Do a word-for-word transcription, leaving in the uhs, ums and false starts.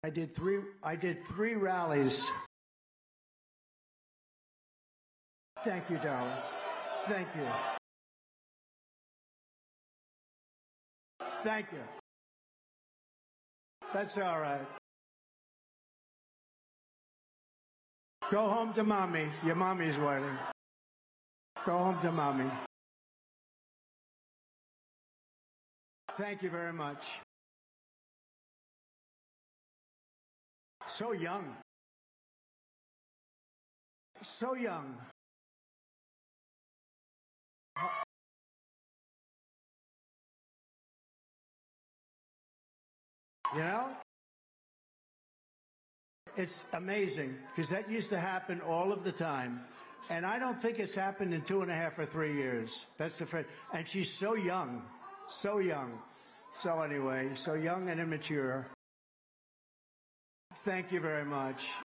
I did three. I did three rallies. Thank you, darling. Thank you. Thank you. That's all right. Go home to mommy. Your mommy's waiting. Go home to mommy. Thank you very much. So young. So young. You know? It's amazing because that used to happen all of the time. And I don't think it's happened in two and a half or three years. That's the first. And she's so young. So young. So anyway, so young and immature. Thank you very much.